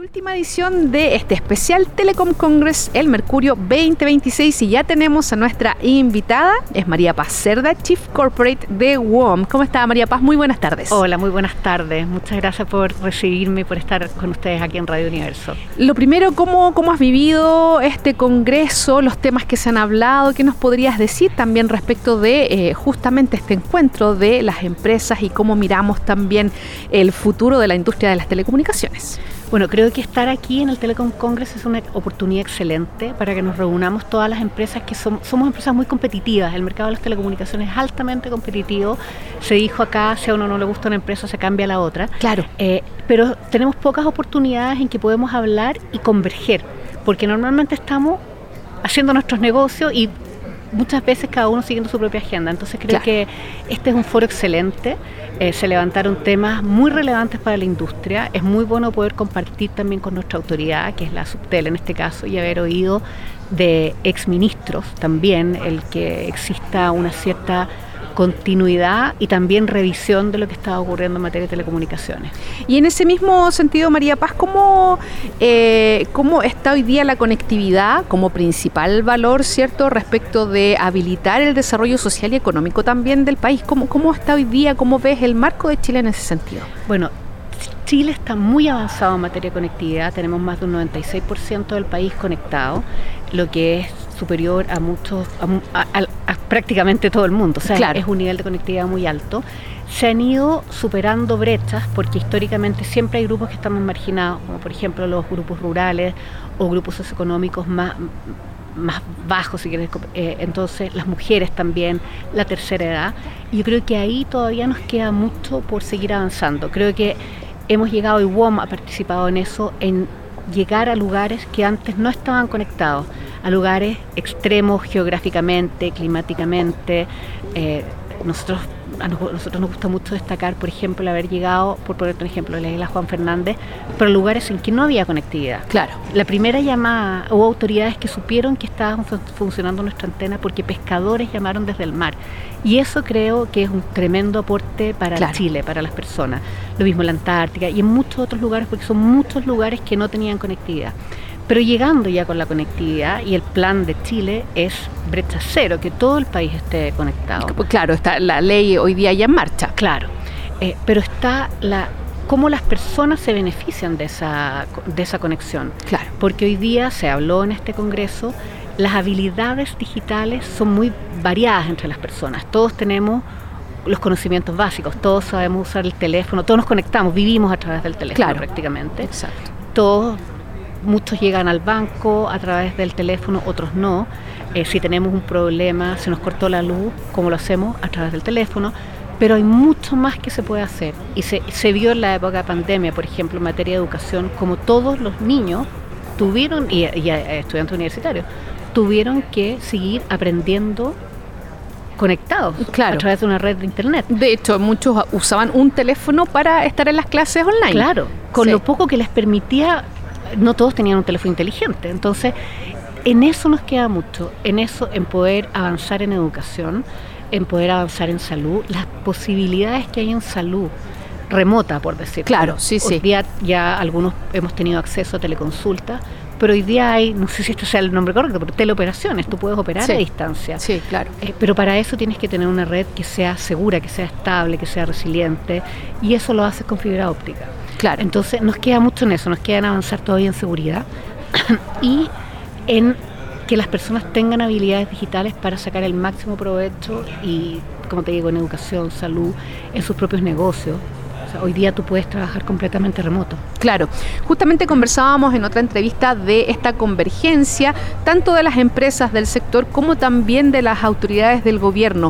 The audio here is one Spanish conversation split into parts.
Última edición de este especial Telecom Congress, el Mercurio 2026, y ya tenemos a nuestra invitada, es María Paz Cerda, Chief Corporate de WOM. ¿Cómo está, María Paz? Muy buenas tardes. Hola, muy buenas tardes. Muchas gracias por recibirme y por estar con ustedes aquí en Radio Universo. Lo primero, ¿cómo has vivido este congreso, los temas que se han hablado? ¿Qué nos podrías decir también respecto de justamente este encuentro de las empresas y cómo miramos también el futuro de la industria de las telecomunicaciones? Bueno, creo que estar aquí en el Telecom Congress es una oportunidad excelente para que nos reunamos todas las empresas que somos empresas muy competitivas. El mercado de las telecomunicaciones es altamente competitivo. Se dijo acá, si a uno no le gusta una empresa, se cambia a la otra. Claro. Pero tenemos pocas oportunidades en que podemos hablar y converger, porque normalmente estamos haciendo nuestros negocios y muchas veces cada uno siguiendo su propia agenda. Entonces creo que este es un foro excelente. Se levantaron temas muy relevantes para la industria. Es muy bueno poder compartir también con nuestra autoridad, que es la Subtel en este caso, y haber oído de exministros también el que exista una cierta continuidad y también revisión de lo que estaba ocurriendo en materia de telecomunicaciones. Y en ese mismo sentido, María Paz, ¿cómo está hoy día la conectividad como principal valor, cierto, respecto de habilitar el desarrollo social y económico también del país? ¿Cómo está hoy día? ¿Cómo ves el marco de Chile en ese sentido? Bueno, Chile está muy avanzado en materia de conectividad. Tenemos más de un 96% del país conectado, lo que es superior a muchos, a prácticamente todo el mundo. O sea, claro, es un nivel de conectividad muy alto. Se han ido superando brechas porque históricamente siempre hay grupos que están más marginados, como por ejemplo los grupos rurales o grupos socioeconómicos más bajos, si quieres. Entonces las mujeres también, la tercera edad. Y yo creo que ahí todavía nos queda mucho por seguir avanzando. Creo que hemos llegado, y WOM ha participado en eso, en llegar a lugares que antes no estaban conectados, a lugares extremos geográficamente, climáticamente. A nosotros nos gusta mucho destacar, por ejemplo, el haber llegado, por ponerte un ejemplo, la isla Juan Fernández, pero lugares en que no había conectividad. Claro. La primera llamada, hubo autoridades que supieron que estaba funcionando nuestra antena porque pescadores llamaron desde el mar. Y eso creo que es un tremendo aporte para Chile, para las personas. Lo mismo en la Antártica y en muchos otros lugares, porque son muchos lugares que no tenían conectividad. Pero llegando ya con la conectividad, y el plan de Chile es brecha cero, que todo el país esté conectado. Claro, está la ley hoy día ya en marcha. Claro, pero está cómo las personas se benefician de esa conexión. Claro. Porque hoy día se habló en este congreso, las habilidades digitales son muy variadas entre las personas. Todos tenemos los conocimientos básicos, todos sabemos usar el teléfono, todos nos conectamos, vivimos a través del teléfono prácticamente. Exacto. Muchos llegan al banco a través del teléfono, otros no. Si tenemos un problema, se nos cortó la luz, ¿cómo lo hacemos? A través del teléfono. Pero hay mucho más que se puede hacer. Y se vio en la época de pandemia, por ejemplo, en materia de educación, como todos los niños tuvieron, y estudiantes universitarios, tuvieron que seguir aprendiendo conectados a través de una red de internet. De hecho, muchos usaban un teléfono para estar en las clases online. Claro, con lo poco que les permitía. No todos tenían un teléfono inteligente, entonces en eso nos queda mucho, en poder avanzar en educación, en poder avanzar en salud, las posibilidades que hay en salud remota, por decirlo. Claro, sí. Hoy día ya algunos hemos tenido acceso a teleconsultas, pero hoy día hay, no sé si este sea el nombre correcto, pero teleoperaciones, tú puedes operar a distancia. Sí, claro. Pero para eso tienes que tener una red que sea segura, que sea estable, que sea resiliente, y eso lo haces con fibra óptica. Claro. Entonces nos queda mucho en eso, nos queda en avanzar todavía en seguridad y en que las personas tengan habilidades digitales para sacar el máximo provecho y, como te digo, en educación, salud, en sus propios negocios. O sea, hoy día tú puedes trabajar completamente remoto. Claro, justamente conversábamos en otra entrevista de esta convergencia, tanto de las empresas del sector como también de las autoridades del gobierno.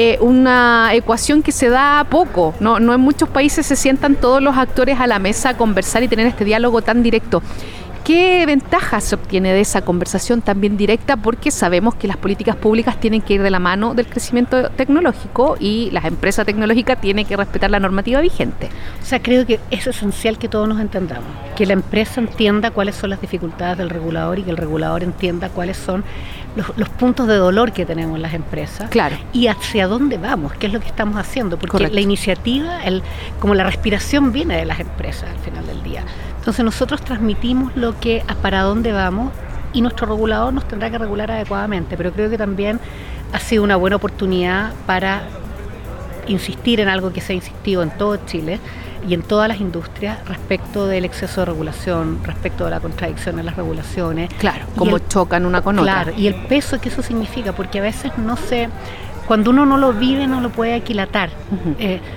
Una ecuación que se da poco, no en muchos países se sientan todos los actores a la mesa a conversar y tener este diálogo tan directo. ¿Qué ventajas se obtiene de esa conversación también directa? Porque sabemos que las políticas públicas tienen que ir de la mano del crecimiento tecnológico y las empresas tecnológicas tienen que respetar la normativa vigente. O sea, creo que es esencial que todos nos entendamos, que la empresa entienda cuáles son las dificultades del regulador y que el regulador entienda cuáles son los puntos de dolor que tenemos las empresas. Claro. Y hacia dónde vamos, qué es lo que estamos haciendo, porque la iniciativa, como la respiración viene de las empresas al final del día. Entonces nosotros transmitimos para dónde vamos y nuestro regulador nos tendrá que regular adecuadamente, pero creo que también ha sido una buena oportunidad para insistir en algo que se ha insistido en todo Chile y en todas las industrias respecto del exceso de regulación, respecto de la contradicción en las regulaciones. Claro, cómo chocan una con otra. Claro, y el peso que eso significa, porque a veces cuando uno no lo vive no lo puede aquilatar. Uh-huh.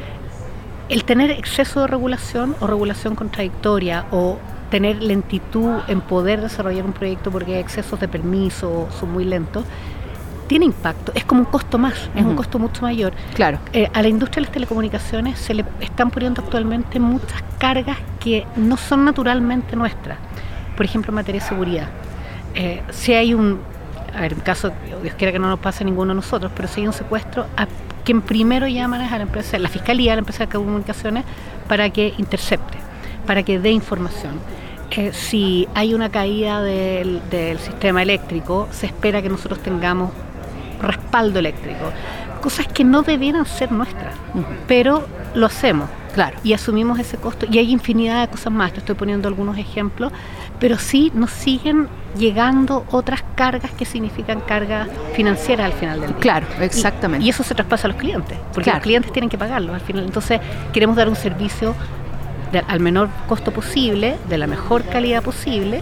El tener exceso de regulación o regulación contradictoria o tener lentitud en poder desarrollar un proyecto porque hay excesos de permiso, son muy lentos, tiene impacto, es como un costo más, es un costo mucho mayor. Claro. A la industria de las telecomunicaciones se le están poniendo actualmente muchas cargas que no son naturalmente nuestras. Por ejemplo, en materia de seguridad. Si hay en caso, Dios quiera que no nos pase a ninguno de nosotros, pero si hay un secuestro, a quien primero llaman es a la empresa, la fiscalía, a la empresa de comunicaciones, para que intercepte, para que dé información. Si hay una caída del sistema eléctrico, se espera que nosotros tengamos respaldo eléctrico, cosas que no debieran ser nuestras, pero lo hacemos. Claro. Y asumimos ese costo, y hay infinidad de cosas más, te estoy poniendo algunos ejemplos, pero sí nos siguen llegando otras cargas que significan cargas financieras al final del día. Claro, exactamente. Y eso se traspasa a los clientes, porque los clientes tienen que pagarlo al final. Entonces queremos dar un servicio al menor costo posible, de la mejor calidad posible,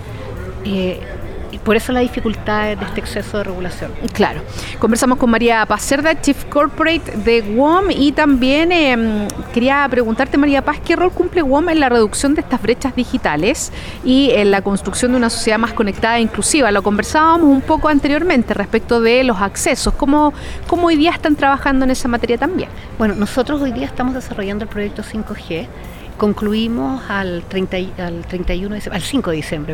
y por eso la dificultad de este exceso de regulación. Claro. Conversamos con María Paz Cerda, Chief Corporate de WOM, y también quería preguntarte, María Paz, ¿qué rol cumple WOM en la reducción de estas brechas digitales y en la construcción de una sociedad más conectada e inclusiva? Lo conversábamos un poco anteriormente respecto de los accesos. ¿Cómo hoy día están trabajando en esa materia también? Bueno, nosotros hoy día estamos desarrollando el proyecto 5G. Concluimos al 5 de diciembre,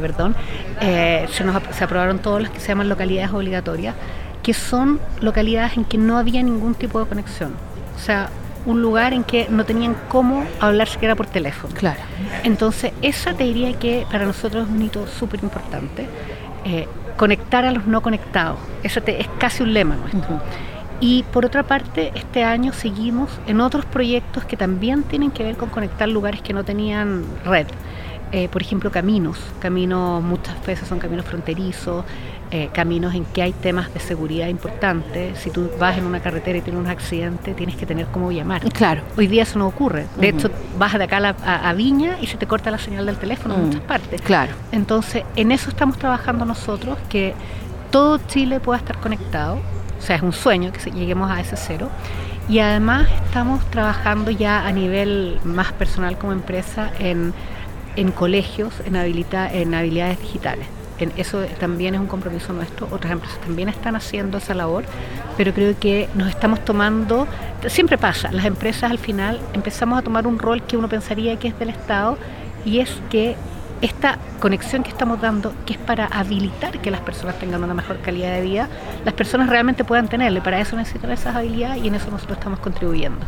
se aprobaron todas las que se llaman localidades obligatorias, que son localidades en que no había ningún tipo de conexión. O sea, un lugar en que no tenían cómo hablar siquiera por teléfono. Claro. Entonces, esa te diría que para nosotros es un hito súper importante. Conectar a los no conectados, eso es casi un lema nuestro. Uh-huh. Y por otra parte, este año seguimos en otros proyectos que también tienen que ver con conectar lugares que no tenían red. Por ejemplo, caminos muchas veces son caminos fronterizos, caminos en que hay temas de seguridad importantes. Si tú vas en una carretera y tienes un accidente, tienes que tener cómo llamar. Claro. Hoy día eso no ocurre. De hecho, vas de acá a Viña y se te corta la señal del teléfono en muchas partes. Claro. Entonces, en eso estamos trabajando nosotros, que todo Chile pueda estar conectado. O sea, es un sueño que lleguemos a ese cero. Y además estamos trabajando ya a nivel más personal como empresa en colegios, en habilidades digitales. Eso también es un compromiso nuestro. Otras empresas también están haciendo esa labor, pero creo que nos estamos tomando, siempre pasa, las empresas al final empezamos a tomar un rol que uno pensaría que es del Estado, y es que esta conexión que estamos dando, que es para habilitar que las personas tengan una mejor calidad de vida, las personas realmente puedan tenerla, y para eso necesitan esas habilidades, y en eso nosotros estamos contribuyendo.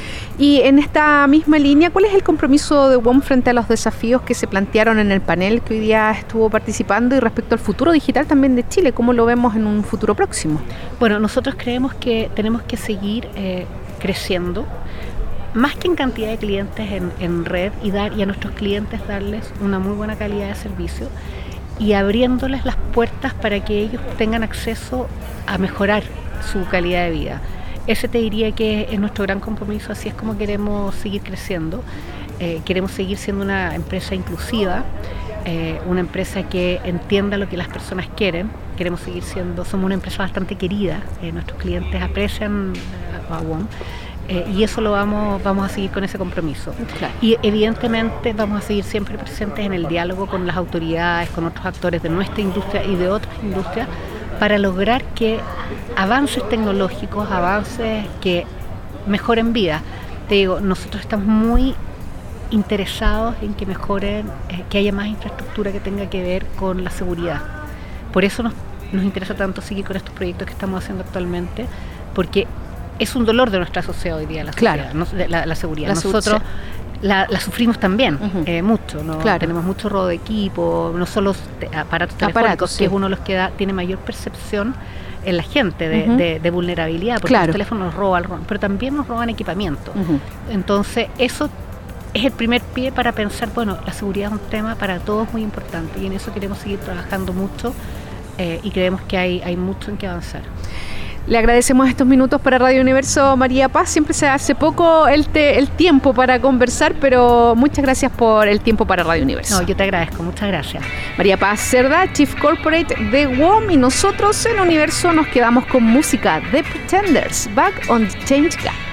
Y en esta misma línea, ¿cuál es el compromiso de WOM frente a los desafíos que se plantearon en el panel que hoy día estuvo participando, y respecto al futuro digital también de Chile? ¿Cómo lo vemos en un futuro próximo? Bueno, nosotros creemos que tenemos que seguir creciendo, más que en cantidad de clientes en red, y a nuestros clientes darles una muy buena calidad de servicio y abriéndoles las puertas para que ellos tengan acceso a mejorar su calidad de vida. Ese te diría que es nuestro gran compromiso, así es como queremos seguir creciendo. Queremos seguir siendo una empresa inclusiva, una empresa que entienda lo que las personas quieren. Queremos seguir somos una empresa bastante querida, nuestros clientes aprecian a WOM. Y eso lo vamos a seguir con ese compromiso. Claro. Y evidentemente vamos a seguir siempre presentes en el diálogo con las autoridades, con otros actores de nuestra industria y de otras industrias, para lograr que avances tecnológicos, avances que mejoren vida. Te digo, nosotros estamos muy interesados en que mejoren, que haya más infraestructura que tenga que ver con la seguridad. Por eso nos interesa tanto seguir con estos proyectos que estamos haciendo actualmente, porque es un dolor de nuestra sociedad hoy día, la sociedad, claro. la seguridad. Nosotros la sufrimos también, mucho, ¿no? Claro. Tenemos mucho robo de equipo, no solo aparatos telefónicos, que es uno de los que tiene mayor percepción en la gente de vulnerabilidad, porque los teléfonos nos roban, pero también nos roban equipamiento. Entonces, eso es el primer pie para pensar, bueno, la seguridad es un tema para todos muy importante y en eso queremos seguir trabajando mucho y creemos que hay mucho en que avanzar. Le agradecemos estos minutos para Radio Universo, María Paz. Siempre se hace poco el tiempo para conversar, pero muchas gracias por el tiempo para Radio Universo. No, yo te agradezco, muchas gracias. María Paz Cerda, Chief Corporate de WOM, y nosotros en Universo nos quedamos con música de Pretenders, Back on the Change Gap.